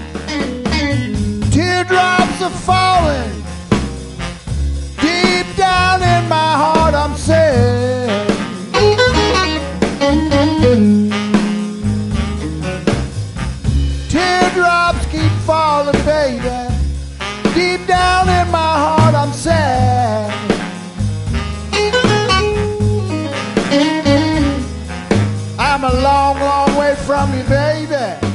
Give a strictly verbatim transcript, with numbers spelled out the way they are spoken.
Teardrops are falling deep down in my heart. I'm sad. Teardrops keep falling, baby. Deep down in my heart, I'm sad. I'm a long, long way from you, baby.